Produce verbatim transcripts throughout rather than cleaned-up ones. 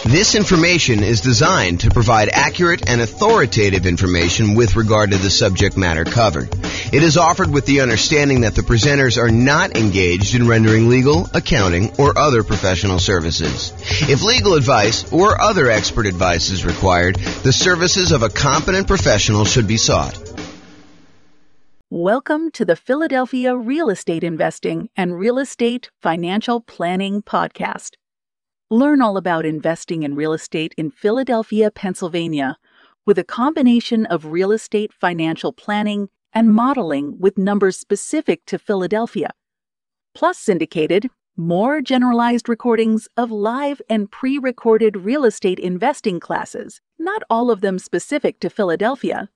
This information is designed to provide accurate and authoritative information with regard to the subject matter covered. It is offered with the understanding that the presenters are not engaged in rendering legal, accounting, or other professional services. If legal advice or other expert advice is required, the services of a competent professional should be sought. Welcome to the Philadelphia Real Estate Investing and Real Estate Financial Planning Podcast. Learn all about investing in real estate in Philadelphia, Pennsylvania, with a combination of real estate financial planning and modeling with numbers specific to Philadelphia, plus syndicated, more generalized recordings of live and pre-recorded real estate investing classes, not all of them specific to Philadelphia.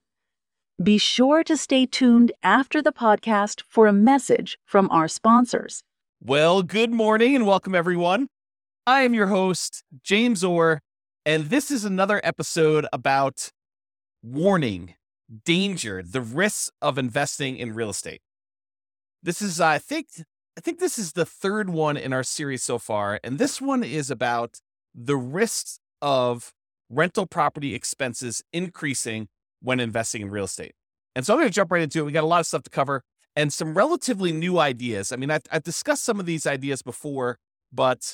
Be sure to stay tuned after the podcast for a message from our sponsors. Well, good morning and welcome everyone. I am your host, James Orr, and this is another episode about warning, danger, the risks of investing in real estate. This is, I think, I think this is the third one in our series so far, and this one is about the risks of rental property expenses increasing when investing in real estate. And so I'm going to jump right into it. We got a lot of stuff to cover and some relatively new ideas. I mean, I've, I've discussed some of these ideas before, but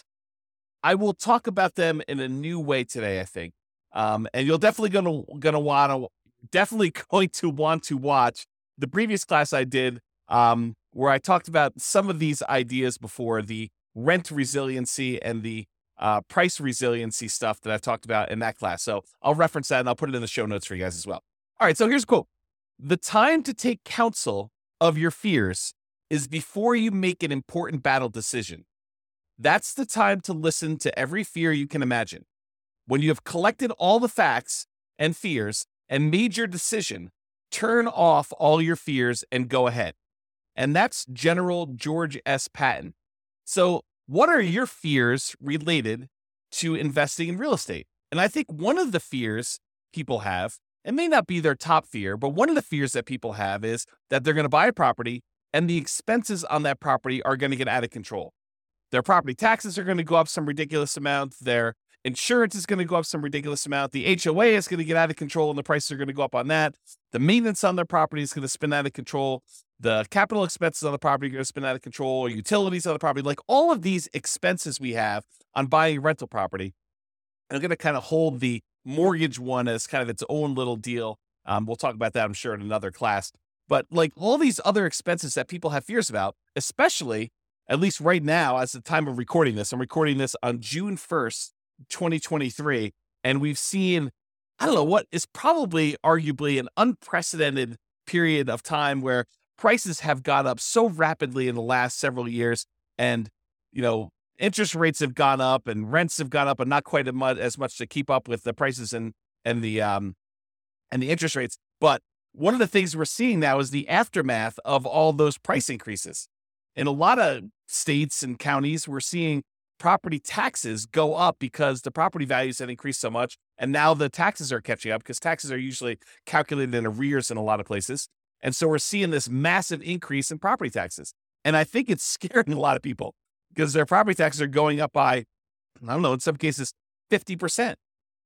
I will talk about them in a new way today, I think. Um, and you're definitely going to going to want to definitely going to want to watch the previous class I did um, where I talked about some of these ideas before, the rent resiliency and the uh, price resiliency stuff that I've talked about in that class. So I'll reference that and I'll put it in the show notes for you guys as well. All right, so here's a quote. The time to take counsel of your fears is before you make an important battle decision. That's the time to listen to every fear you can imagine. When you have collected all the facts and fears and made your decision, turn off all your fears and go ahead. And that's General George S. Patton. So what are your fears related to investing in real estate? And I think one of the fears people have, it may not be their top fear, but one of the fears that people have is that they're going to buy a property and the expenses on that property are going to get out of control. Their property taxes are going to go up some ridiculous amount. Their insurance is going to go up some ridiculous amount. The H O A is going to get out of control and the prices are going to go up on that. The maintenance on their property is going to spin out of control. The capital expenses on the property are going to spin out of control, or utilities on the property. Like all of these expenses we have on buying rental property are going to kind of hold the mortgage one as kind of its own little deal. Um, we'll talk about that, I'm sure, in another class. But like all these other expenses that people have fears about, especially at least right now, as the time of recording this, I'm recording this on June first, twenty twenty-three, and we've seen, I don't know, what is probably arguably an unprecedented period of time where prices have gone up so rapidly in the last several years, and, you know, interest rates have gone up and rents have gone up, and not quite as much, as much to keep up with the prices and and the um and the interest rates. But one of the things we're seeing now is the aftermath of all those price increases. In a lot of states and counties, we're seeing property taxes go up because the property values have increased so much. And now the taxes are catching up because taxes are usually calculated in arrears in a lot of places. And so we're seeing this massive increase in property taxes. And I think it's scaring a lot of people because their property taxes are going up by, I don't know, in some cases, fifty percent,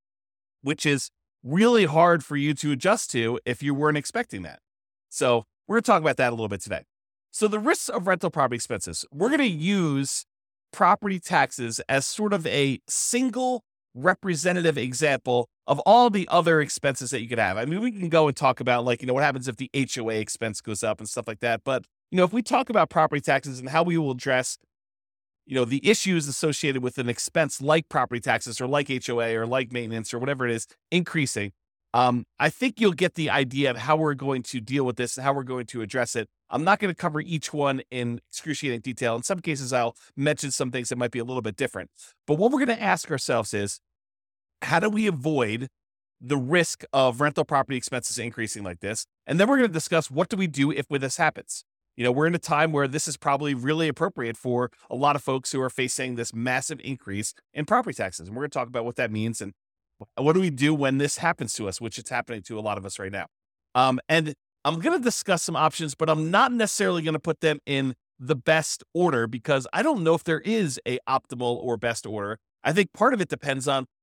which is really hard for you to adjust to if you weren't expecting that. So we're going to talk about that a little bit today. So the risks of rental property expenses, we're going to use property taxes as sort of a single representative example of all the other expenses that you could have. I mean, we can go and talk about like, you know, what happens if the H O A expense goes up and stuff like that. But, you know, if we talk about property taxes and how we will address, you know, the issues associated with an expense like property taxes or like H O A or like maintenance or whatever it is increasing, um, I think you'll get the idea of how we're going to deal with this and how we're going to address it. I'm not going to cover each one in excruciating detail. In some cases, I'll mention some things that might be a little bit different. But what we're going to ask ourselves is, how do we avoid the risk of rental property expenses increasing like this? And then we're going to discuss what do we do if this happens. You know, we're in a time where this is probably really appropriate for a lot of folks who are facing this massive increase in property taxes. And we're going to talk about what that means and what do we do when this happens to us, which it's happening to a lot of us right now. Um, and I'm going to discuss some options, but I'm not necessarily going to put them in the best order because I don't know if there is a optimal or best order. I think part of it depends on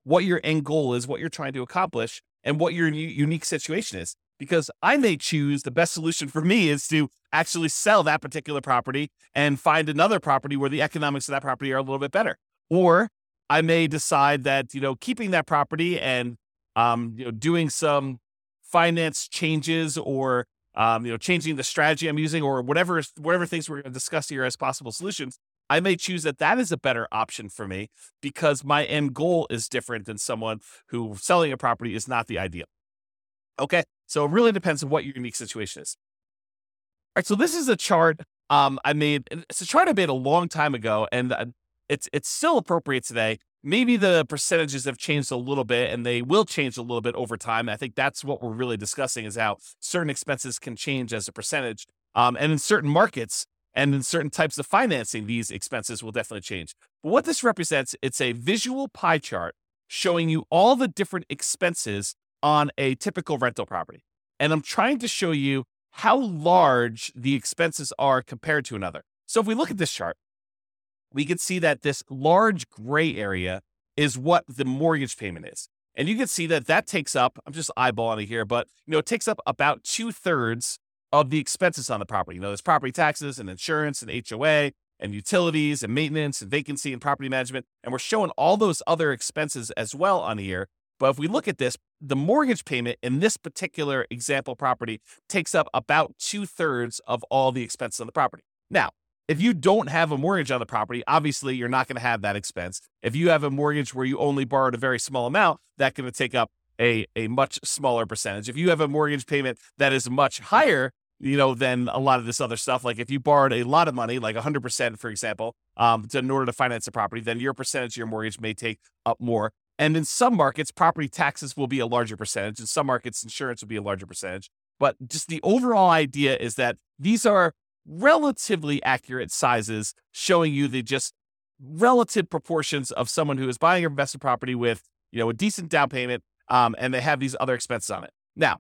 what your end goal is, what you're trying to accomplish, and what your u- unique situation is. Because I may choose the best solution for me is to actually sell that particular property and find another property where the economics of that property are a little bit better. Or I may decide that, you know, keeping that property and, um, you know, doing some finance changes or, um, you know, changing the strategy I'm using or whatever, whatever things we're going to discuss here as possible solutions. I may choose that that is a better option for me because my end goal is different than someone who selling a property is not the ideal. Okay. So it really depends on what your unique situation is. All right. So this is a chart um, I made. It's a chart I made a long time ago, and uh, it's it's still appropriate today. Maybe the percentages have changed a little bit, and they will change a little bit over time. I think that's what we're really discussing is how certain expenses can change as a percentage. Um, and in certain markets and in certain types of financing, these expenses will definitely change. But what this represents, it's a visual pie chart showing you all the different expenses on a typical rental property. And I'm trying to show you how large the expenses are compared to another. So if we look at this chart, we can see that this large gray area is what the mortgage payment is. And you can see that that takes up, I'm just eyeballing it here, but you know, it takes up about two thirds of the expenses on the property. You know, there's property taxes and insurance and H O A and utilities and maintenance and vacancy and property management. And we're showing all those other expenses as well on here. But if we look at this, the mortgage payment in this particular example property takes up about two thirds of all the expenses on the property. Now, if you don't have a mortgage on the property, obviously you're not going to have that expense. If you have a mortgage where you only borrowed a very small amount, that's going to take up a, a much smaller percentage. If you have a mortgage payment that is much higher, you know, than a lot of this other stuff, like if you borrowed a lot of money, like one hundred percent, for example, um, to, in order to finance a property, then your percentage of your mortgage may take up more. And in some markets, property taxes will be a larger percentage. In some markets, insurance will be a larger percentage. But just the overall idea is that these are relatively accurate sizes showing you the just relative proportions of someone who is buying an investment property with, you know, a decent down payment, um, and they have these other expenses on it. Now,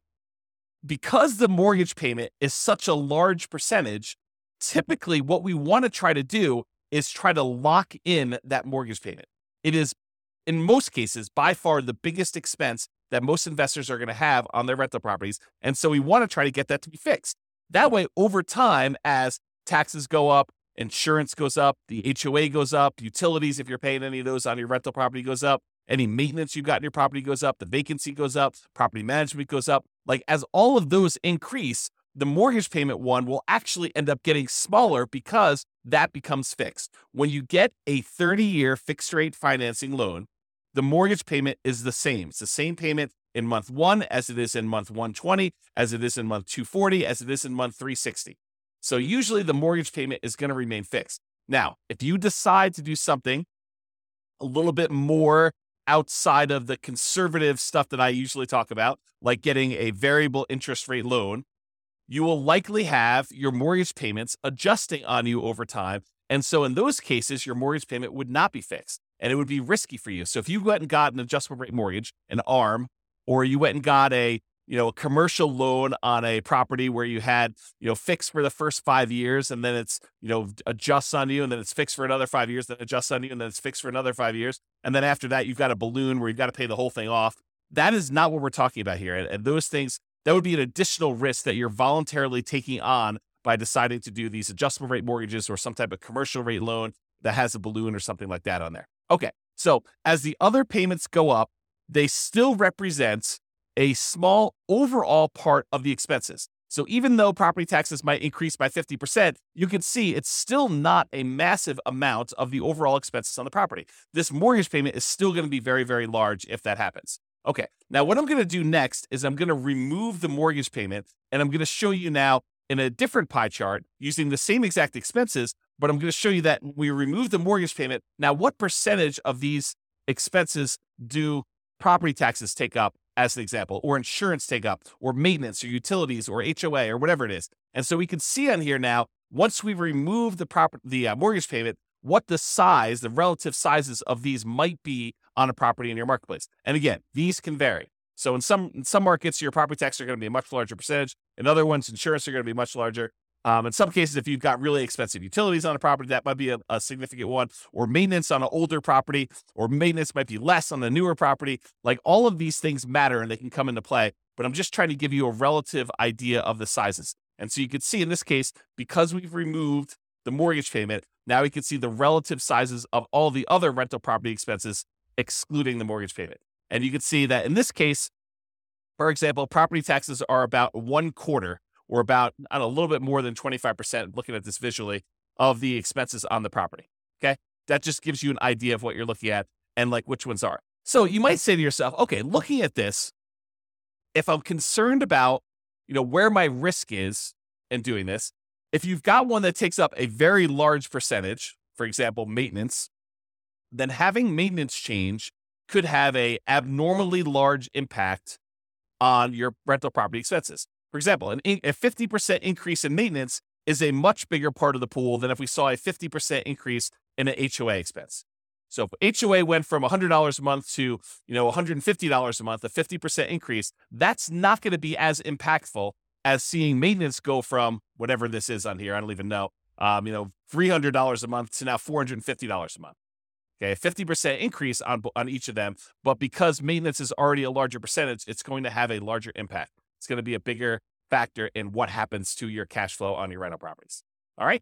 because the mortgage payment is such a large percentage, typically what we want to try to do is try to lock in that mortgage payment. It is, in most cases, by far the biggest expense that most investors are going to have on their rental properties. And so we want to try to get that to be fixed. That way, over time, as taxes go up, insurance goes up, the H O A goes up, utilities, if you're paying any of those on your rental property, goes up, any maintenance you've got in your property goes up, the vacancy goes up, property management goes up. Like as all of those increase, the mortgage payment one will actually end up getting smaller because that becomes fixed. When you get a thirty-year fixed rate financing loan, the mortgage payment is the same. It's the same payment in month one as it is in month one twenty, as it is in month two forty, as it is in month three sixty. So usually the mortgage payment is going to remain fixed. Now, if you decide to do something a little bit more outside of the conservative stuff that I usually talk about, like getting a variable interest rate loan, you will likely have your mortgage payments adjusting on you over time. And so in those cases, your mortgage payment would not be fixed and it would be risky for you. So if you went and got an adjustable rate mortgage, an A R M, or you went and got a, you know, a commercial loan on a property where you had, you know, fixed for the first five years and then it's, you know, adjusts on you and then it's fixed for another five years, then adjusts on you and then it's fixed for another five years. And then after that, you've got a balloon where you've got to pay the whole thing off. That is not what we're talking about here. And, and those things, that would be an additional risk that you're voluntarily taking on by deciding to do these adjustable rate mortgages or some type of commercial rate loan that has a balloon or something like that on there. Okay. So as the other payments go up, they still represent a small overall part of the expenses. So even though property taxes might increase by fifty percent, you can see it's still not a massive amount of the overall expenses on the property. This mortgage payment is still going to be very, very large if that happens. Okay, now what I'm going to do next is I'm going to remove the mortgage payment, and I'm going to show you now in a different pie chart using the same exact expenses, but I'm going to show you that when we remove the mortgage payment, now what percentage of these expenses do property taxes take up, as an example, or insurance take up, or maintenance, or utilities, or H O A, or whatever it is. And so we can see on here now, once we remove the proper, the uh, mortgage payment, what the size, the relative sizes of these might be on a property in your marketplace. And again, these can vary. So in some in some markets, your property taxes are going to be a much larger percentage. In other ones, insurance are going to be much larger. Um, in some cases, if you've got really expensive utilities on a property, that might be a, a significant one, or maintenance on an older property, or maintenance might be less on the newer property. Like all of these things matter and they can come into play, but I'm just trying to give you a relative idea of the sizes. And so you can see in this case, because we've removed the mortgage payment, now we can see the relative sizes of all the other rental property expenses, excluding the mortgage payment. And you can see that in this case, for example, property taxes are about one quarter or about I don't know, a little bit more than twenty-five percent, looking at this visually, of the expenses on the property. Okay. That just gives you an idea of what you're looking at and like which ones are. So you might say to yourself, okay, looking at this, if I'm concerned about, you know, where my risk is in doing this, if you've got one that takes up a very large percentage, for example, maintenance, then having maintenance change could have a abnormally large impact on your rental property expenses. For example, an, a fifty percent increase in maintenance is a much bigger part of the pool than if we saw a fifty percent increase in an H O A expense. So if H O A went from one hundred dollars a month to, you know, one hundred fifty dollars a month, a fifty percent increase, that's not going to be as impactful as seeing maintenance go from whatever this is on here, I don't even know, um, you know, three hundred dollars a month to now four hundred fifty dollars a month. Okay, a fifty percent increase on, on each of them, but because maintenance is already a larger percentage, it's going to have a larger impact. It's going to be a bigger factor in what happens to your cash flow on your rental properties. All right.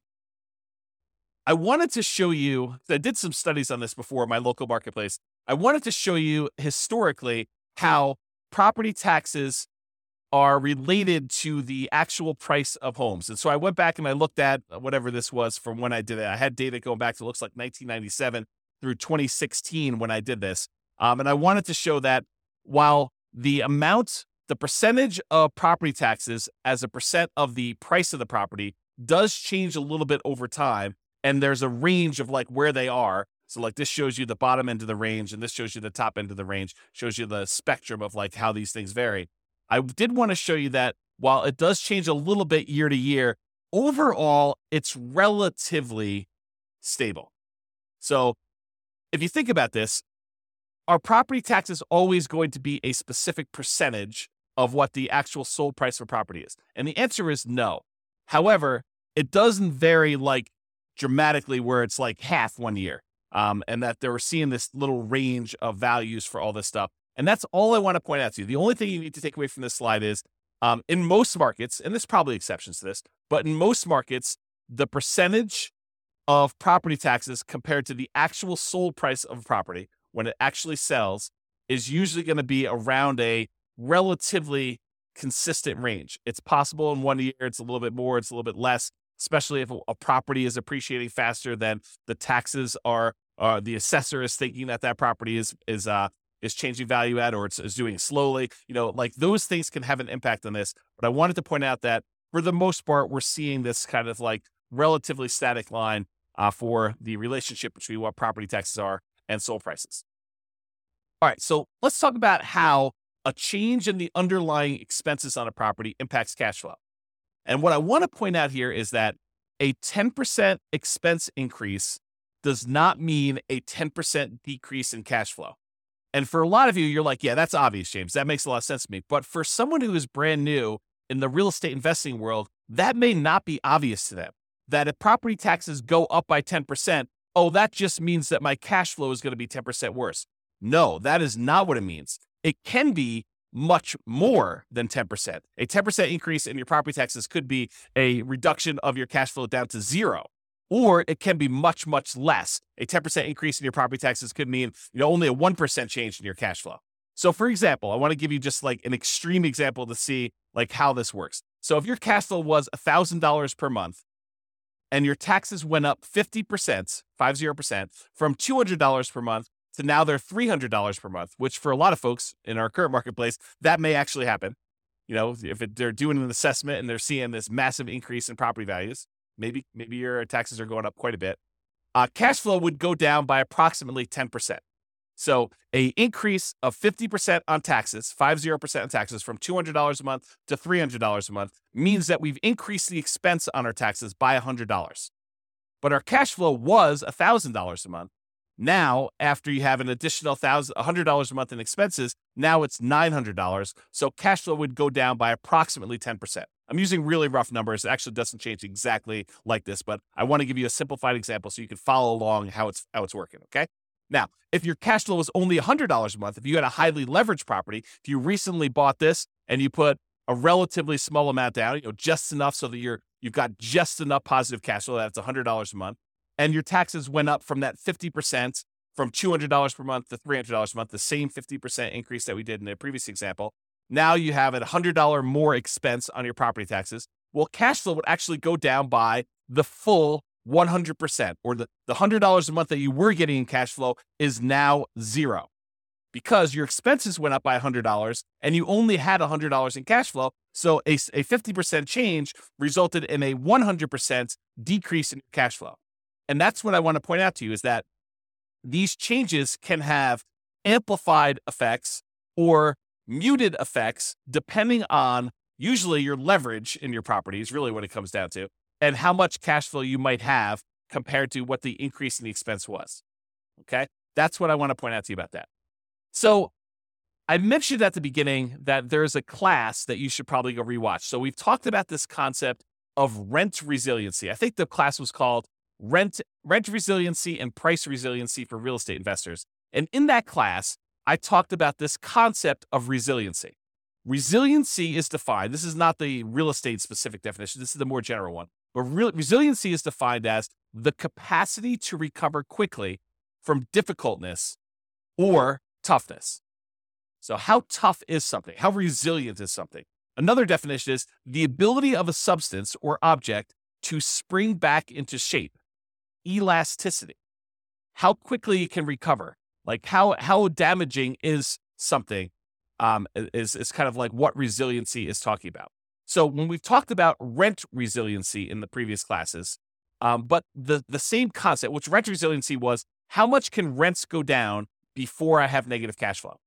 I wanted to show you, I did some studies on this before, my local marketplace. I wanted to show you historically how property taxes are related to the actual price of homes. And so I went back and I looked at whatever this was from when I did it. I had data going back to, looks like nineteen ninety-seven through twenty sixteen when I did this. Um, and I wanted to show that while the amount, the percentage of property taxes as a percent of the price of the property does change a little bit over time. And there's a range of like where they are. So like this shows you the bottom end of the range and this shows you the top end of the range, shows you the spectrum of like how these things vary. I did want to show you that while it does change a little bit year to year, overall, it's relatively stable. So if you think about this, are property taxes always going to be a specific percentage of what the actual sold price for property is? And the answer is no. However, it doesn't vary like dramatically where it's like half one year. Um, and that they were seeing this little range of values for all this stuff. And that's all I want to point out to you. The only thing you need to take away from this slide is um, in most markets, and there's probably exceptions to this, but in most markets, the percentage of property taxes compared to the actual sold price of a property when it actually sells is usually going to be around a relatively consistent range. It's possible in one year, it's a little bit more, it's a little bit less, especially if a property is appreciating faster than the taxes are, uh, the assessor is thinking that that property is, is, uh, is changing value at, or it's, is doing slowly, you know, like those things can have an impact on this. But I wanted to point out that for the most part, we're seeing this kind of like relatively static line uh, for the relationship between what property taxes are and sold prices. All right, so let's talk about how a change in the underlying expenses on a property impacts cash flow. And what I want to point out here is that a ten percent expense increase does not mean a ten percent decrease in cash flow. And for a lot of you, you're like, yeah, that's obvious, James. That makes a lot of sense to me. But for someone who is brand new in the real estate investing world, that may not be obvious to them. That if property taxes go up by ten percent, oh, that just means that my cash flow is going to be ten percent worse. No, that is not what it means. It can be much more than ten percent. A ten percent increase in your property taxes could be a reduction of your cash flow down to zero. Or it can be much, much less. A ten percent increase in your property taxes could mean, you know, only a one percent change in your cash flow. So for example, I want to give you just like an extreme example to see like how this works. So if your cash flow was one thousand dollars per month and your taxes went up fifty percent, fifty percent from two hundred dollars per month to now they're three hundred dollars per month, which for a lot of folks in our current marketplace, that may actually happen. You know, if it, they're doing an assessment and they're seeing this massive increase in property values, maybe maybe your taxes are going up quite a bit. Uh, cash flow would go down by approximately ten percent. So a increase of fifty percent on taxes, fifty percent on taxes from two hundred dollars a month to three hundred dollars a month means that we've increased the expense on our taxes by one hundred dollars. But our cash flow was one thousand dollars a month. Now, after you have an additional one hundred dollars a month in expenses, now it's nine hundred dollars. So cash flow would go down by approximately ten percent. I'm using really rough numbers. It actually doesn't change exactly like this, but I want to give you a simplified example so you can follow along how it's how it's working, okay? Now, if your cash flow was only one hundred dollars a month, if you had a highly leveraged property, if you recently bought this and you put a relatively small amount down, you know, just enough so that you're you've got just enough positive cash flow, that's one hundred dollars a month, and your taxes went up from that fifty percent from two hundred dollars per month to three hundred dollars a month, the same fifty percent increase that we did in the previous example. Now you have a one hundred dollars more expense on your property taxes. Well, cash flow would actually go down by the full one hundred percent, or the, the one hundred dollars a month that you were getting in cash flow is now zero because your expenses went up by one hundred dollars and you only had one hundred dollars in cash flow. So a, a fifty percent change resulted in a one hundred percent decrease in cash flow. And that's what I want to point out to you is that these changes can have amplified effects or muted effects depending on usually your leverage in your property is really what it comes down to, and how much cash flow you might have compared to what the increase in the expense was. Okay? That's what I want to point out to you about that. So I mentioned at the beginning that there's a class that you should probably go rewatch. So we've talked about this concept of rent resiliency. I think the class was called Rent, Rent Resiliency and Price Resiliency for Real Estate Investors. And in that class, I talked about this concept of resiliency. Resiliency is defined, this is not the real estate specific definition, this is the more general one. But real, resiliency is defined as the capacity to recover quickly from difficultness or toughness. So how tough is something? How resilient is something? Another definition is the ability of a substance or object to spring back into shape. Elasticity. How quickly it can recover. Like how, how damaging is something um, is, is kind of like what resiliency is talking about. So when we've talked about rent resiliency in the previous classes, um, but the, the same concept, which rent resiliency was, how much can rents go down before I have negative cash flow?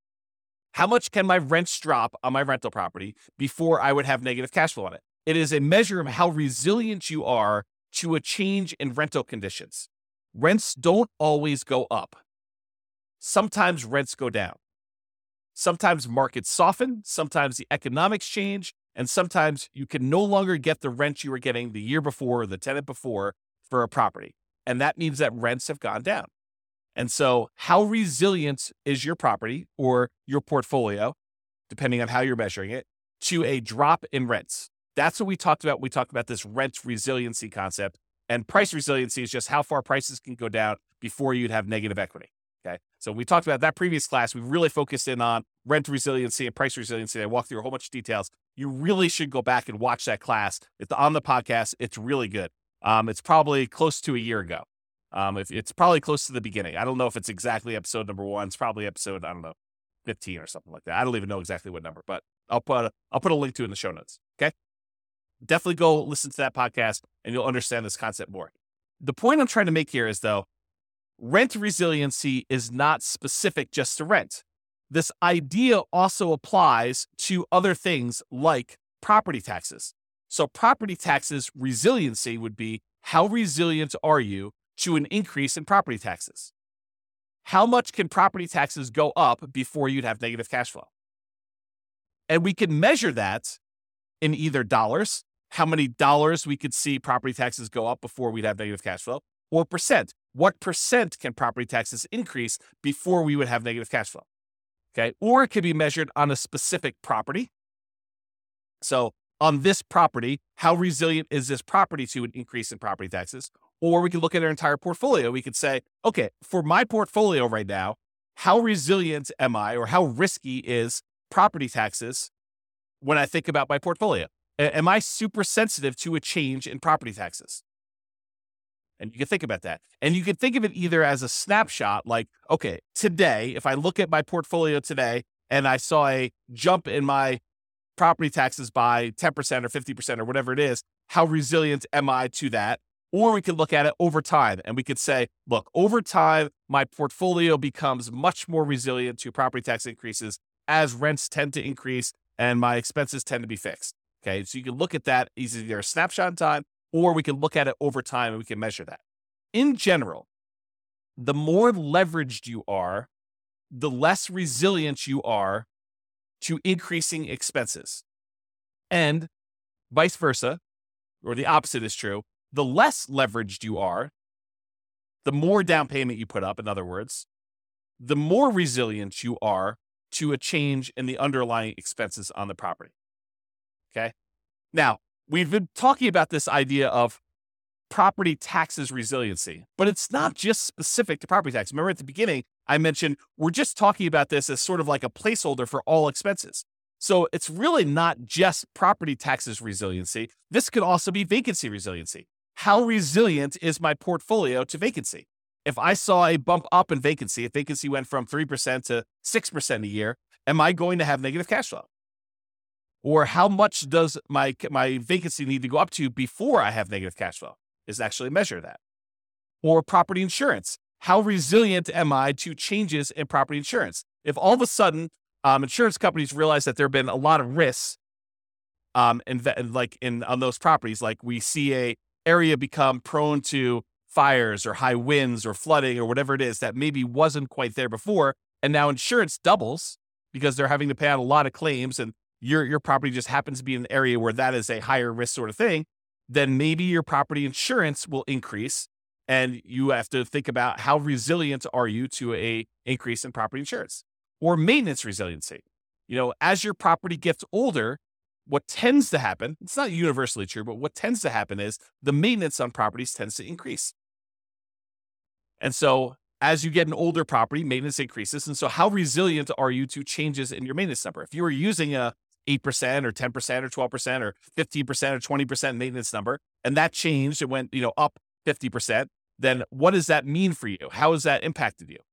How much can my rents drop on my rental property before I would have negative cash flow on it? It is a measure of how resilient you are to a change in rental conditions. Rents don't always go up. Sometimes rents go down. Sometimes markets soften, sometimes the economics change, and sometimes you can no longer get the rent you were getting the year before or the tenant before for a property. And that means that rents have gone down. And so how resilient is your property or your portfolio, depending on how you're measuring it, to a drop in rents? That's what we talked about. We talked about this rent resiliency concept, and price resiliency is just how far prices can go down before you'd have negative equity. Okay. So we talked about that previous class. We really focused in on rent resiliency and price resiliency. I walked through a whole bunch of details. You really should go back and watch that class. It's on the podcast. It's really good. Um, it's probably close to a year ago. Um, if it's probably close to the beginning. I don't know if it's exactly episode number one. It's probably episode, I don't know, fifteen or something like that. I don't even know exactly what number, but I'll put a, I'll put a link to it in the show notes. Okay. Definitely go listen to that podcast and you'll understand this concept more. The point I'm trying to make here is though, rent resiliency is not specific just to rent. This idea also applies to other things like property taxes. So property taxes resiliency would be, how resilient are you to an increase in property taxes? How much can property taxes go up before you'd have negative cash flow? And we can measure that in either dollars, how many dollars we could see property taxes go up before we'd have negative cash flow, or percent. What percent can property taxes increase before we would have negative cash flow? Okay. Or it could be measured on a specific property. So on this property, how resilient is this property to an increase in property taxes? Or we could look at our entire portfolio. We could say, okay, for my portfolio right now, how resilient am I, or how risky is property taxes when I think about my portfolio? A- am I super sensitive to a change in property taxes? And you can think about that. And you can think of it either as a snapshot, like, okay, today, if I look at my portfolio today and I saw a jump in my property taxes by ten percent or fifty percent or whatever it is, how resilient am I to that? Or we could look at it over time and we could say, look, over time, my portfolio becomes much more resilient to property tax increases as rents tend to increase and my expenses tend to be fixed. Okay, so you can look at that as either a snapshot in time, or we can look at it over time and we can measure that. In general, the more leveraged you are, the less resilient you are to increasing expenses. And Vice versa, or the opposite is true. The less leveraged you are, the more down payment you put up, in other words, the more resilient you are to a change in the underlying expenses on the property. Okay? Now, we've been talking about this idea of property taxes resiliency, but it's not just specific to property tax. Remember at the beginning, I mentioned we're just talking about this as sort of like a placeholder for all expenses. So it's really not just property taxes resiliency. This could also be vacancy resiliency. How resilient is my portfolio to vacancy? If I saw a bump up in vacancy, if vacancy went from three percent to six percent a year, am I going to have negative cash flow? Or how much does my, my vacancy need to go up to before I have negative cash flow? Is actually measure that. Or property insurance. How resilient am I to changes in property insurance? If all of a sudden um, insurance companies realize that there have been a lot of risks um, in, like in on those properties, like we see a area become prone to fires or high winds or flooding or whatever it is that maybe wasn't quite there before, and now insurance doubles because they're having to pay out a lot of claims, and your your property just happens to be in an area where that is a higher risk sort of thing, then maybe your property insurance will increase, and you have to think about how resilient are you to a increase in property insurance. Or maintenance resiliency. You know, as your property gets older, what tends to happen, it's not universally true, but what tends to happen is the maintenance on properties tends to increase. And so as you get an older property, maintenance increases. And so how resilient are you to changes in your maintenance number? If you were using a eight percent or ten percent or twelve percent or fifteen percent or twenty percent maintenance number, and that changed, it went, you know, up fifty percent, then what does that mean for you? How has that impacted you?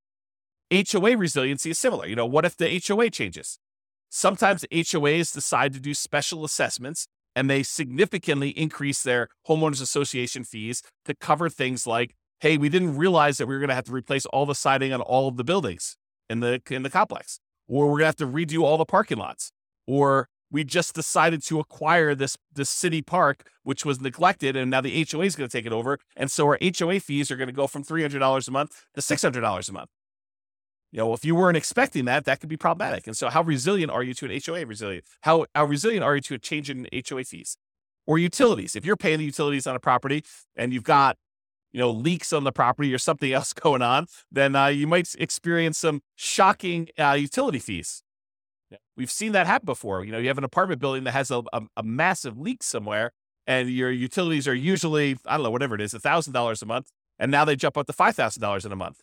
H O A resiliency is similar. You know, what if the H O A changes? Sometimes H O As decide to do special assessments, and they significantly increase their homeowners association fees to cover things like, hey, we didn't realize that we were going to have to replace all the siding on all of the buildings in the in the complex, or we're going to have to redo all the parking lots, or we just decided to acquire this this city park, which was neglected, and now the H O A is going to take it over, and so our H O A fees are going to go from three hundred dollars a month to six hundred dollars a month. You know, if you weren't expecting that, that could be problematic. And so how resilient are you to an H O A resilient? How, how resilient are you to a change in H O A fees? Or utilities. If you're paying the utilities on a property and you've got, you know, leaks on the property or something else going on, then uh, you might experience some shocking uh, utility fees. We've seen that happen before. You know, you have an apartment building that has a, a, a massive leak somewhere, and your utilities are usually, I don't know, whatever it is, one thousand dollars a month, and now they jump up to five thousand dollars in a month.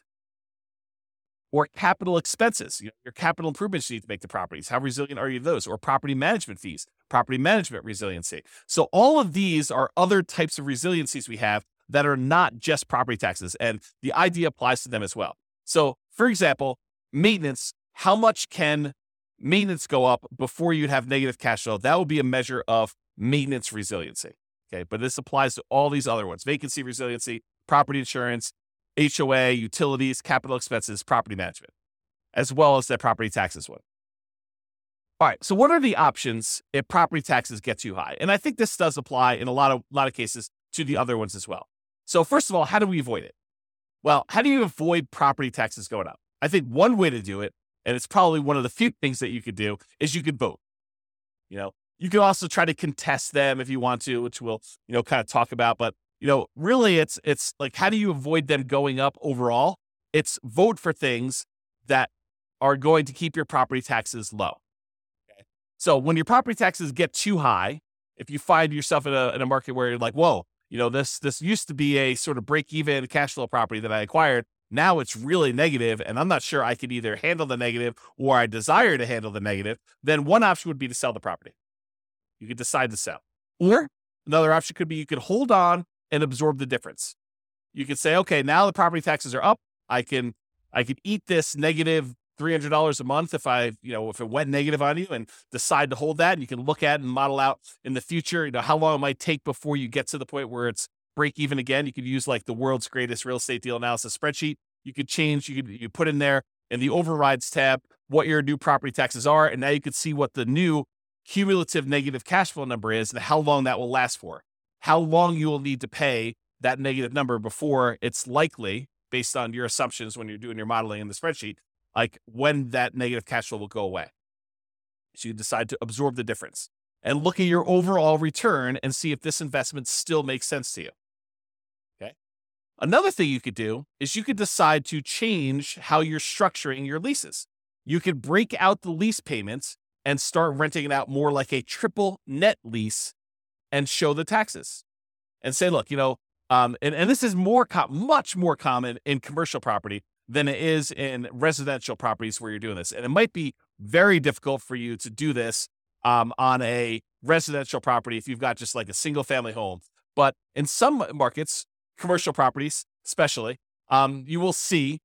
Or capital expenses, you know, your capital improvements you need to make to properties. How resilient are you to those? Or property management fees, property management resiliency. So all of these are other types of resiliencies we have that are not just property taxes, and the idea applies to them as well. So, for example, maintenance, how much can maintenance go up before you'd have negative cash flow? That would be a measure of maintenance resiliency. Okay, but this applies to all these other ones: vacancy resiliency, property insurance, H O A, utilities, capital expenses, property management, as well as that property taxes one. All right, so what are the options if property taxes get too high? And I think this does apply in a lot of lot of cases to the other ones as well. So first of all, how do we avoid it? Well, how do you avoid property taxes going up? I think one way to do it, and it's probably one of the few things that you could do, is you could vote. You know, you can also try to contest them if you want to, which we'll, you know, kind of talk about, but you know, really it's, it's like, how do you avoid them going up overall? It's vote for things that are going to keep your property taxes low. Okay. So when your property taxes get too high, if you find yourself in a, in a market where you're like, whoa, you know, this, this used to be a sort of break even cash flow property that I acquired. Now it's really negative, and I'm not sure I can either handle the negative or I desire to handle the negative. Then one option would be to sell the property. You could decide to sell. Or another option could be you could hold on and absorb the difference. You could say, okay, now the property taxes are up. I can, I can eat this negative three hundred dollars a month if I, you know, if it went negative on you, and decide to hold that. And you can look at and model out in the future, you know, how long it might take before you get to the point where it's break even again. You could use like the world's greatest real estate deal analysis spreadsheet. You could change, you could, you put in there in the overrides tab what your new property taxes are. And now you could see what the new cumulative negative cash flow number is and how long that will last for. How long you will need to pay that negative number before it's likely, based on your assumptions when you're doing your modeling in the spreadsheet, like when that negative cash flow will go away. So you decide to absorb the difference. and look at your overall return and see if this investment still makes sense to you. Okay. Another thing you could do is you could decide to change how you're structuring your leases. You could break out the lease payments and start renting it out more like a triple net lease and show the taxes and say, look, you know, um, and, and this is more, com- much more common in commercial property than it is in residential properties where you're doing this. And it might be very difficult for you to do this um, on a residential property if you've got just like a single family home. But in some markets, commercial properties especially, um, you will see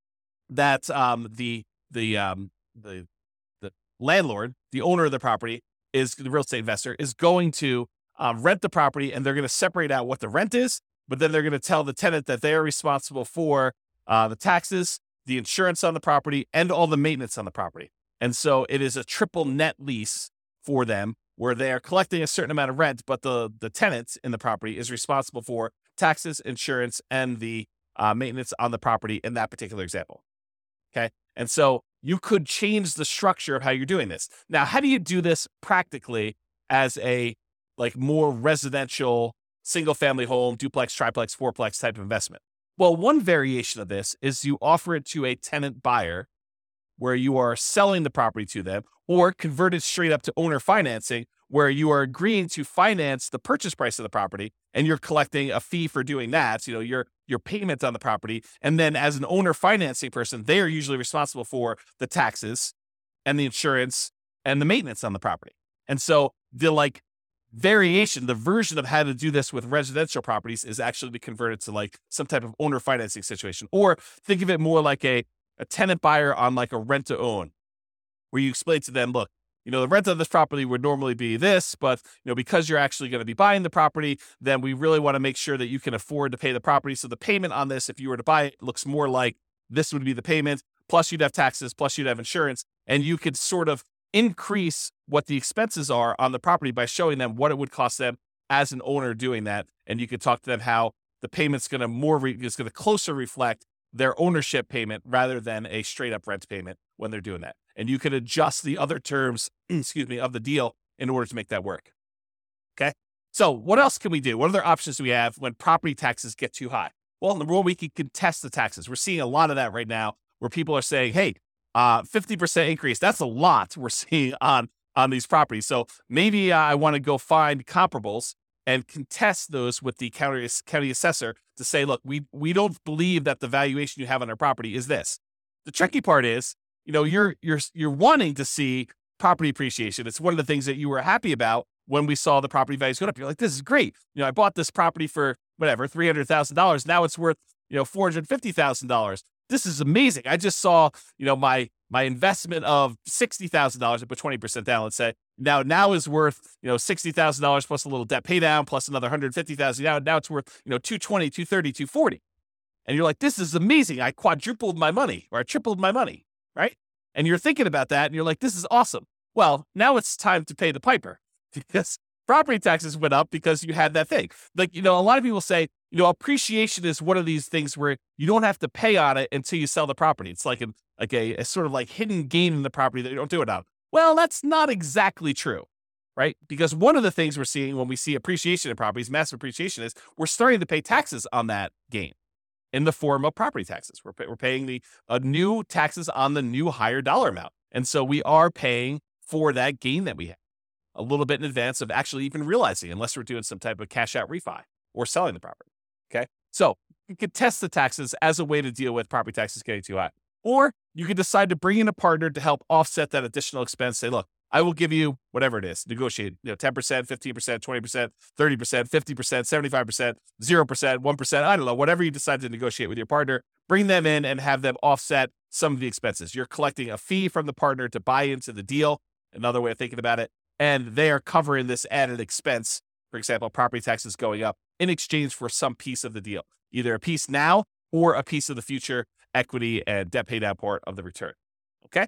that um, the the um, the the landlord, the owner of the property, is the real estate investor, is going to um, rent the property, and they're going to separate out what the rent is, but then they're going to tell the tenant that they are responsible for uh, the taxes, the insurance on the property, and all the maintenance on the property. And so it is a triple net lease for them, where they are collecting a certain amount of rent, but the the tenant in the property is responsible for taxes, insurance, and the uh, maintenance on the property in that particular example. Okay. And so you could change the structure of how you're doing this. Now, how do you do this practically as a like more residential, single family home, duplex, triplex, fourplex type of investment? Well, one variation of this is you offer it to a tenant buyer where you are selling the property to them, or convert it straight up to owner financing, where you are agreeing to finance the purchase price of the property and you're collecting a fee for doing that, you know, your your payment on the property. And then as an owner financing person, they are usually responsible for the taxes and the insurance and the maintenance on the property. And so the like variation, the version of how to do this with residential properties is actually to convert it to like some type of owner financing situation. Or think of it more like a, a tenant buyer on like a rent to own, where you explain to them, look, you know, the rent of this property would normally be this, but, you know, because you're actually going to be buying the property, then we really want to make sure that you can afford to pay the property. So the payment on this, if you were to buy it, looks more like this would be the payment, plus you'd have taxes, plus you'd have insurance, and you could sort of increase what the expenses are on the property by showing them what it would cost them as an owner doing that. And you could talk to them how the payment's going to more, re- is going to closer reflect their ownership payment rather than a straight up rent payment when they're doing that. And you can adjust the other terms, excuse me, of the deal in order to make that work. Okay. So what else can we do? What other options do we have when property taxes get too high? Well, number one, we can contest the taxes. We're seeing a lot of that right now where people are saying, hey, uh, fifty percent increase. That's a lot we're seeing on, on these properties. So maybe uh, I want to go find comparables and contest those with the county, county assessor to say, look, we, we don't believe that the valuation you have on our property is this. The tricky part is, you know, you're you're you're wanting to see property appreciation. It's one of the things that you were happy about when we saw the property values go up. You're like, this is great. You know, I bought this property for whatever, three hundred thousand dollars. Now it's worth, you know, four hundred fifty thousand dollars. This is amazing. I just saw, you know, my my investment of sixty thousand dollars, I put twenty percent down, let's say. Now, now is worth, you know, sixty thousand dollars plus a little debt pay down, plus another one hundred fifty thousand dollars. Now, now it's worth, you know, two twenty, two thirty, two forty. And you're like, this is amazing. I quadrupled my money, or I tripled my money, right? And you're thinking about that and you're like, this is awesome. Well, now it's time to pay the piper because property taxes went up because you had that thing. Like, you know, a lot of people say, you know, appreciation is one of these things where you don't have to pay on it until you sell the property. It's like, an, like a, a sort of like hidden gain in the property that you don't do it on. Well, that's not exactly true, right? Because one of the things we're seeing when we see appreciation in properties, massive appreciation, is we're starting to pay taxes on that gain in the form of property taxes. We're, pay, we're paying the uh, new taxes on the new higher dollar amount. And so we are paying for that gain that we have a little bit in advance of actually even realizing, unless we're doing some type of cash out refi or selling the property. Okay. So you could test the taxes as a way to deal with property taxes getting too high. Or you could decide to bring in a partner to help offset that additional expense. Say, look, I will give you whatever it is, negotiate, you know, ten percent, fifteen percent, twenty percent, thirty percent, fifty percent, seventy-five percent, zero percent, one percent. I don't know, whatever you decide to negotiate with your partner, bring them in and have them offset some of the expenses. You're collecting a fee from the partner to buy into the deal. Another way of thinking about it. And they are covering this added expense, for example, property taxes going up in exchange for some piece of the deal, either a piece now or a piece of the future equity and debt pay down part of the return. Okay.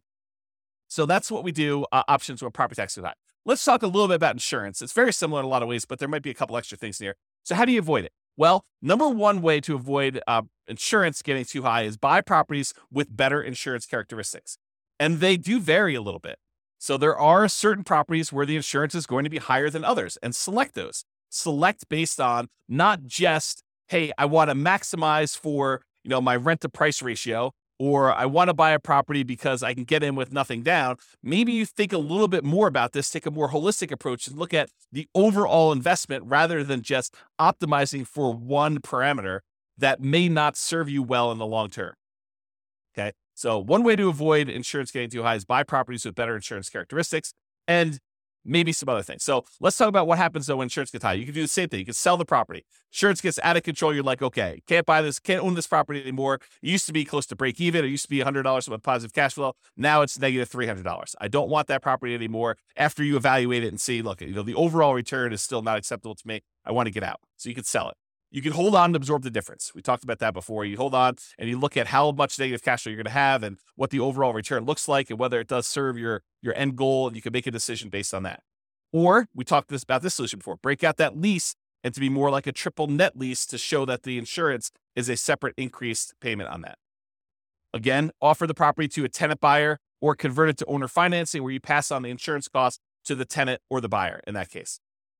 So that's what we do, uh, options when property taxes are high. Let's talk a little bit about insurance. It's very similar in a lot of ways, but there might be a couple extra things in here. So how do you avoid it? Well, number one way to avoid uh, insurance getting too high is buy properties with better insurance characteristics. And they do vary a little bit. So there are certain properties where the insurance is going to be higher than others, and select those. Select based on not just, hey, I want to maximize for, you know, my rent to price ratio, or I want to buy a property because I can get in with nothing down. Maybe you think a little bit more about this, take a more holistic approach and look at the overall investment rather than just optimizing for one parameter that may not serve you well in the long term. Okay. So one way to avoid insurance getting too high is buy properties with better insurance characteristics and maybe some other things. So let's talk about what happens though when insurance gets high. You can do the same thing. You can sell the property. Insurance gets out of control. You're like, okay, can't buy this, can't own this property anymore. It used to be close to break even. It used to be one hundred dollars with positive cash flow. Now it's negative three hundred dollars. I don't want that property anymore. After you evaluate it and see, look, you know, the overall return is still not acceptable to me. I want to get out. So you can sell it. You can hold on and absorb the difference. We talked about that before. You hold on and you look at how much negative cash flow you're going to have and what the overall return looks like and whether it does serve your, your end goal, and you can make a decision based on that. Or we talked this, about this solution before, break out that lease and to be more like a triple net lease to show that the insurance is a separate increased payment on that. Again, offer the property to a tenant buyer or convert it to owner financing where you pass on the insurance cost to the tenant or the buyer in that case.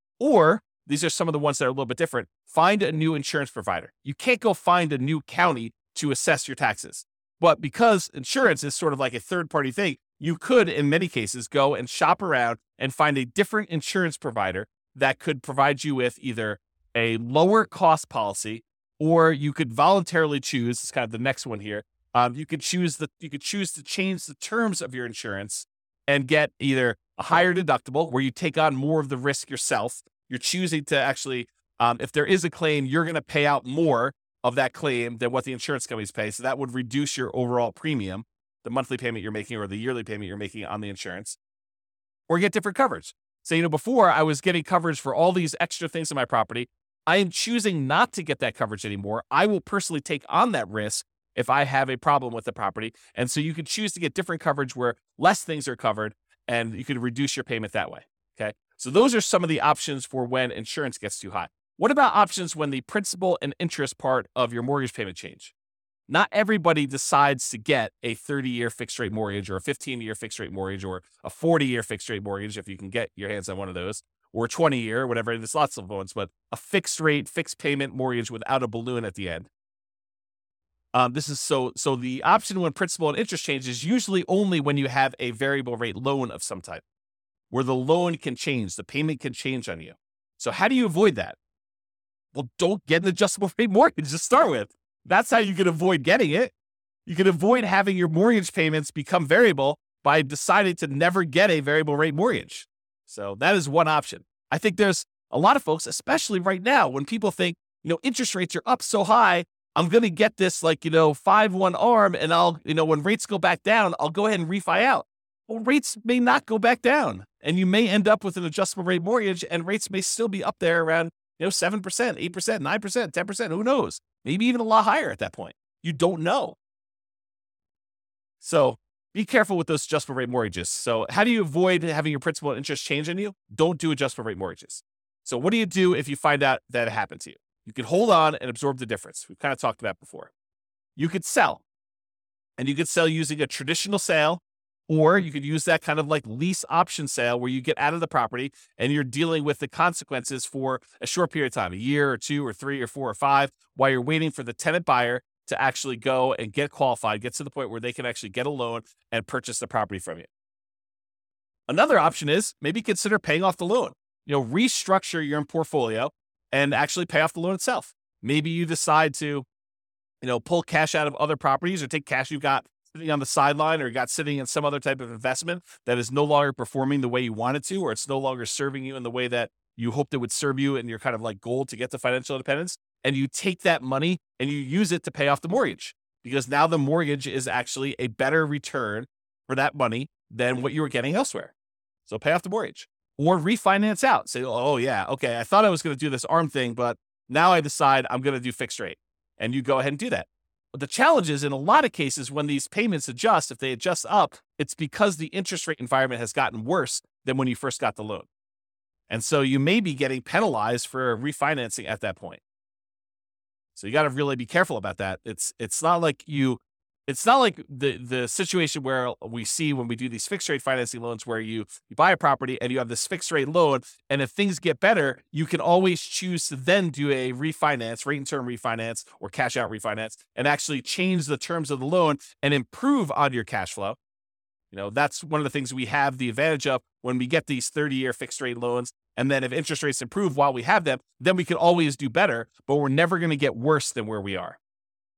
Or these are some of the ones that are a little bit different. Find a new insurance provider. You can't go find a new county to assess your taxes. But because insurance is sort of like a third-party thing, you could, in many cases, go and shop around and find a different insurance provider that could provide you with either a lower cost policy, or you could voluntarily choose, it's kind of the next one here, um, you could choose the you could choose to change the terms of your insurance and get either a higher deductible where you take on more of the risk yourself. You're choosing to actually, um, if there is a claim, you're going to pay out more of that claim than what the insurance companies pay. So that would reduce your overall premium, the monthly payment you're making or the yearly payment you're making on the insurance, or get different coverage. So, you know, before I was getting coverage for all these extra things in my property. I am choosing not to get that coverage anymore. I will personally take on that risk if I have a problem with the property. And so you can choose to get different coverage where less things are covered and you can reduce your payment that way. Okay. So those are some of the options for when insurance gets too high. What about options when the principal and interest part of your mortgage payment change? Not everybody decides to get a thirty-year fixed rate mortgage or a fifteen-year fixed rate mortgage or a forty-year fixed rate mortgage, if you can get your hands on one of those, or a twenty-year, whatever. There's lots of ones, but a fixed rate, fixed payment mortgage without a balloon at the end. Um, this is so, so the option when principal and interest change is usually only when you have a variable rate loan of some type, where the loan can change, the payment can change on you. So how do you avoid that? Well, don't get an adjustable rate mortgage to start with. That's how you can avoid getting it. You can avoid having your mortgage payments become variable by deciding to never get a variable rate mortgage. So that is one option. I think there's a lot of folks, especially right now, when people think, you know, interest rates are up so high, I'm going to get this like, you know, five one arm and I'll, you know, when rates go back down, I'll go ahead and refi out. Well, rates may not go back down and you may end up with an adjustable rate mortgage and rates may still be up there around, you know, seven percent, eight percent, nine percent, ten percent, who knows? Maybe even a lot higher at that point. You don't know. So be careful with those adjustable rate mortgages. So how do you avoid having your principal and interest change on you? Don't do adjustable rate mortgages. So what do you do if you find out that it happened to you? You can hold on and absorb the difference. We've kind of talked about before. You could sell. And you could sell using a traditional sale, or you could use that kind of like lease option sale where you get out of the property and you're dealing with the consequences for a short period of time, a year or two or three or four or five, while you're waiting for the tenant buyer to actually go and get qualified, get to the point where they can actually get a loan and purchase the property from you. Another option is maybe consider paying off the loan. You know, restructure your portfolio and actually pay off the loan itself. Maybe you decide to, you know, pull cash out of other properties or take cash you've got sitting on the sideline or got sitting in some other type of investment that is no longer performing the way you want it to, or it's no longer serving you in the way that you hoped it would serve you in your kind of like goal to get to financial independence. And you take that money and you use it to pay off the mortgage, because now the mortgage is actually a better return for that money than what you were getting elsewhere. So pay off the mortgage or refinance out. Say, oh yeah, okay, I thought I was going to do this ARM thing, but now I decide I'm going to do fixed rate. And you go ahead and do that. But the challenge is in a lot of cases when these payments adjust, if they adjust up, it's because the interest rate environment has gotten worse than when you first got the loan. And so you may be getting penalized for refinancing at that point. So you got to really be careful about that. It's it's not like you it's not like the the situation where we see when we do these fixed rate financing loans where you, you buy a property and you have this fixed rate loan, and if things get better, you can always choose to then do a refinance, rate and term refinance or cash out refinance, and actually change the terms of the loan and improve on your cash flow. You know, that's one of the things we have the advantage of when we get these thirty-year fixed rate loans. And then if interest rates improve while we have them, then we can always do better, but we're never going to get worse than where we are.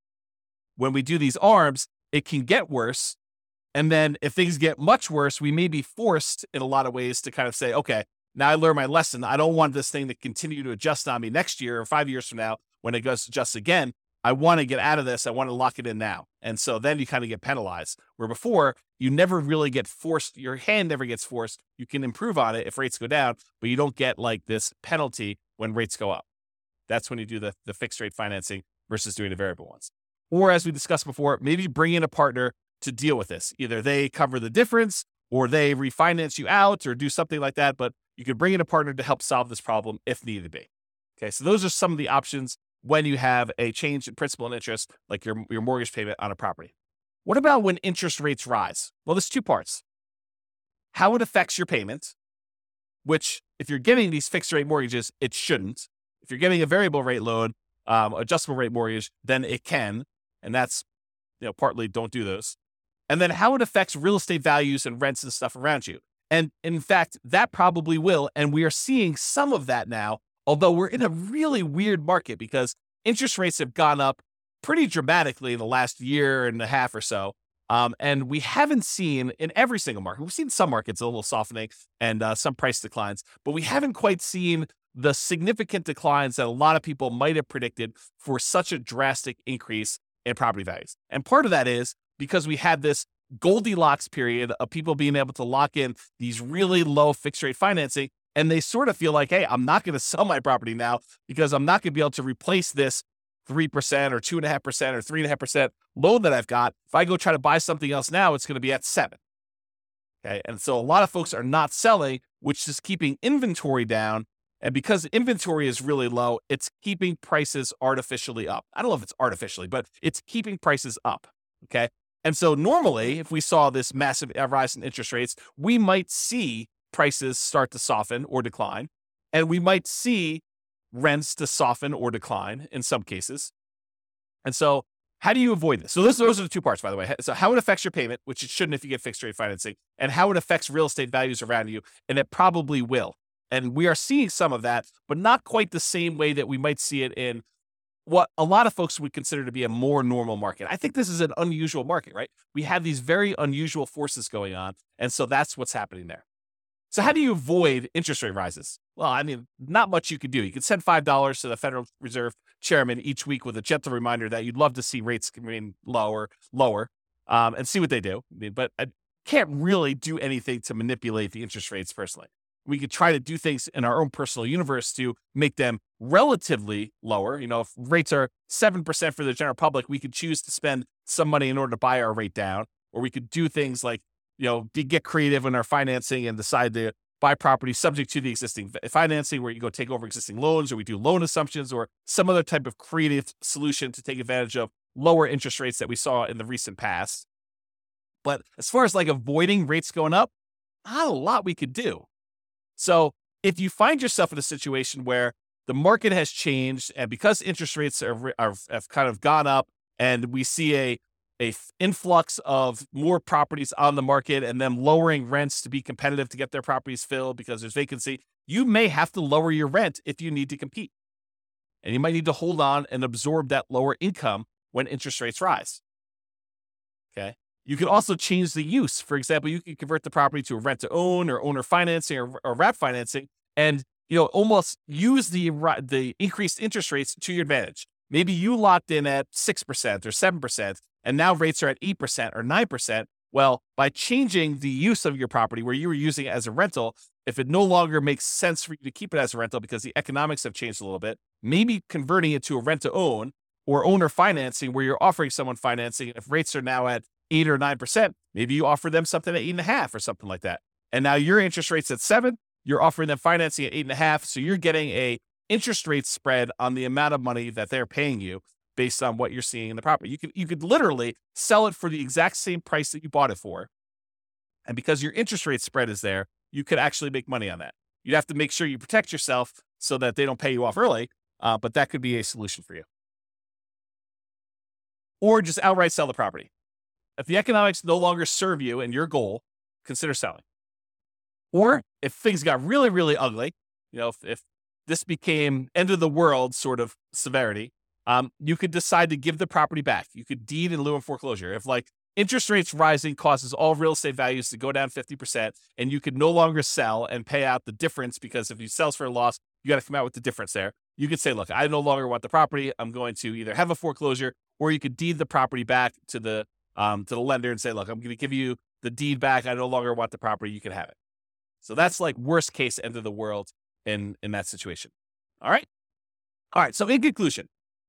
When we do these ARMs, it can get worse. And then if things get much worse, we may be forced in a lot of ways to kind of say, okay, now I learned my lesson. I don't want this thing to continue to adjust on me next year or five years from now when it goes adjusts again. I want to get out of this. I want to lock it in now. And so then you kind of get penalized, where before you never really get forced. Your hand never gets forced. You can improve on it if rates go down, but you don't get like this penalty when rates go up. That's when you do the, the fixed rate financing versus doing the variable ones. Or as we discussed before, maybe bring in a partner to deal with this. Either they cover the difference or they refinance you out or do something like that. But you could bring in a partner to help solve this problem if needed be. Okay, so those are some of the options when you have a change in principal and interest, like your, your mortgage payment on a property. What about when interest rates rise? Well, there's two parts. How it affects your payment, which if you're getting these fixed rate mortgages, it shouldn't. If you're getting a variable rate loan, um, adjustable rate mortgage, then it can. And that's, you know, partly don't do those. And then how it affects real estate values and rents and stuff around you. And in fact, that probably will. And we are seeing some of that now, although we're in a really weird market because interest rates have gone up pretty dramatically in the last year and a half or so. Um, and we haven't seen in every single market, we've seen some markets a little softening and uh, some price declines, but we haven't quite seen the significant declines that a lot of people might have predicted for such a drastic increase in property values. And part of that is because we had this Goldilocks period of people being able to lock in these really low fixed rate financing. And they sort of feel like, hey, I'm not going to sell my property now because I'm not going to be able to replace this three percent or two point five percent or three point five percent loan that I've got. If I go try to buy something else now, it's going to be at seven. Okay. And so a lot of folks are not selling, which is keeping inventory down. And because inventory is really low, it's keeping prices artificially up. I don't know if it's artificially, but it's keeping prices up. Okay. And so normally, if we saw this massive rise in interest rates, we might see prices start to soften or decline, and we might see rents to soften or decline in some cases. And so how do you avoid this? So those, those are the two parts, by the way. So how it affects your payment, which it shouldn't if you get fixed rate financing, and how it affects real estate values around you, and it probably will. And we are seeing some of that, but not quite the same way that we might see it in what a lot of folks would consider to be a more normal market. I think this is an unusual market, right? We have these very unusual forces going on, and so that's what's happening there. So how do you avoid interest rate rises? Well, I mean, not much you could do. You could send five dollars to the Federal Reserve chairman each week with a gentle reminder that you'd love to see rates remain lower, lower, um, and see what they do. I mean, but I can't really do anything to manipulate the interest rates personally. We could try to do things in our own personal universe to make them relatively lower. You know, if rates are seven percent for the general public, we could choose to spend some money in order to buy our rate down, or we could do things like, you know, get creative in our financing and decide to buy property subject to the existing financing, where you go take over existing loans, or we do loan assumptions, or some other type of creative solution to take advantage of lower interest rates that we saw in the recent past. But as far as like avoiding rates going up, not a lot we could do. So if you find yourself in a situation where the market has changed, and because interest rates are, are have kind of gone up, and we see a a influx of more properties on the market and them lowering rents to be competitive to get their properties filled because there's vacancy, you may have to lower your rent if you need to compete. And you might need to hold on and absorb that lower income when interest rates rise. Okay. You can also change the use. For example, you can convert the property to a rent to own or owner financing or, or wrap financing, and, you know, almost use the, the increased interest rates to your advantage. Maybe you locked in at six percent or seven percent, and now rates are at eight percent or nine percent. Well, by changing the use of your property where you were using it as a rental, if it no longer makes sense for you to keep it as a rental because the economics have changed a little bit, maybe converting it to a rent to own or owner financing where you're offering someone financing. If rates are now at eight or nine percent, maybe you offer them something at eight and a half or something like that. And now your interest rate's at seven, you're offering them financing at eight and a half. So you're getting a interest rate spread on the amount of money that they're paying you. based on what you're seeing in the property. You could you could literally sell it for the exact same price that you bought it for. And because your interest rate spread is there, you could actually make money on that. You'd have to make sure you protect yourself so that they don't pay you off early, uh, but that could be a solution for you. Or just outright sell the property. If the economics no longer serve you and your goal, consider selling. Or if things got really, really ugly, you know, if, if this became end of the world sort of severity, um, you could decide to give the property back. You could deed in lieu of foreclosure. If like interest rates rising causes all real estate values to go down fifty percent and you could no longer sell and pay out the difference, because if you sell for a loss, you got to come out with the difference there. You could say, look, I no longer want the property. I'm going to either have a foreclosure, or you could deed the property back to the um, to the lender and say, look, I'm going to give you the deed back. I no longer want the property. You can have it. So that's like worst case end of the world in, in that situation. All right. All right. So in conclusion,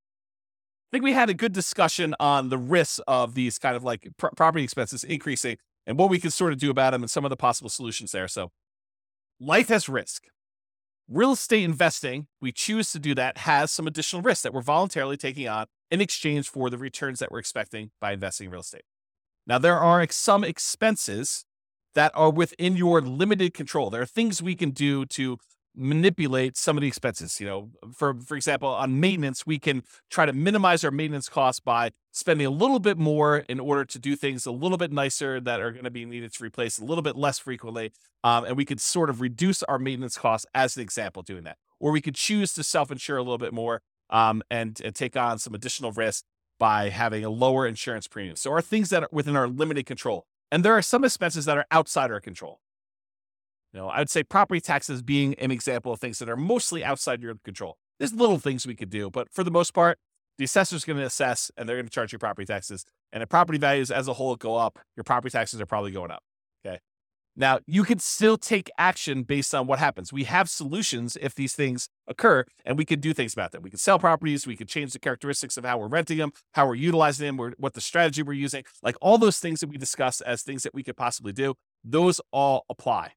I think we had a good discussion on the risks of these kind of like pr- property expenses increasing and what we can sort of do about them and some of the possible solutions there. So life has risk. Real estate investing, we choose to do that, has some additional risks that we're voluntarily taking on in exchange for the returns that we're expecting by investing in real estate. Now, there are some expenses that are within your limited control. There are things we can do to manipulate some of the expenses. You know, for, for example, on maintenance, we can try to minimize our maintenance costs by spending a little bit more in order to do things a little bit nicer that are going to be needed to replace a little bit less frequently. Um, and we could sort of reduce our maintenance costs as an example doing that. Or we could choose to self-insure a little bit more um, and, and take on some additional risk by having a lower insurance premium. So are things that are within our limited control. And there are some expenses that are outside our control. You know, I'd say property taxes being an example of things that are mostly outside your control. There's little things we could do, but for the most part, the assessor's going to assess and they're going to charge you property taxes. And if property values as a whole go up, your property taxes are probably going up. Okay. Now, you can still take action based on what happens. We have solutions if these things occur, and we can do things about them. We can sell properties. We can change the characteristics of how we're renting them, how we're utilizing them, or what the strategy we're using. Like all those things that we discuss as things that we could possibly do, those all apply.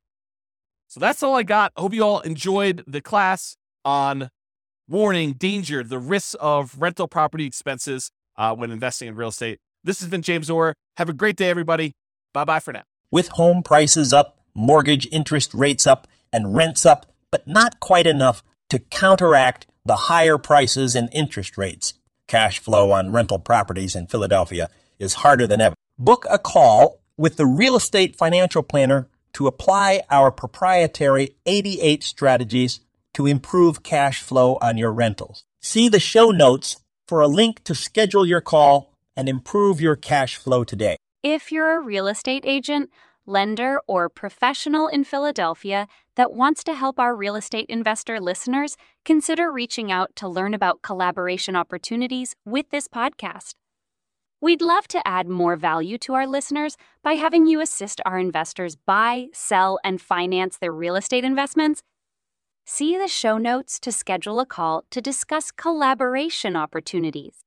So that's all I got. I hope you all enjoyed the class on warning, danger, the risks of rental property expenses uh, when investing in real estate. This has been James Orr. Have a great day, everybody. Bye-bye for now. With home prices up, mortgage interest rates up, and rents up, but not quite enough to counteract the higher prices and interest rates. Cash flow on rental properties in Philadelphia is harder than ever. Book a call with the Real Estate Financial Planner to apply our proprietary eighty-eight strategies to improve cash flow on your rentals. See the show notes for a link to schedule your call and improve your cash flow today. If you're a real estate agent, lender, or professional in Philadelphia that wants to help our real estate investor listeners, consider reaching out to learn about collaboration opportunities with this podcast. We'd love to add more value to our listeners by having you assist our investors buy, sell, and finance their real estate investments. See the show notes to schedule a call to discuss collaboration opportunities.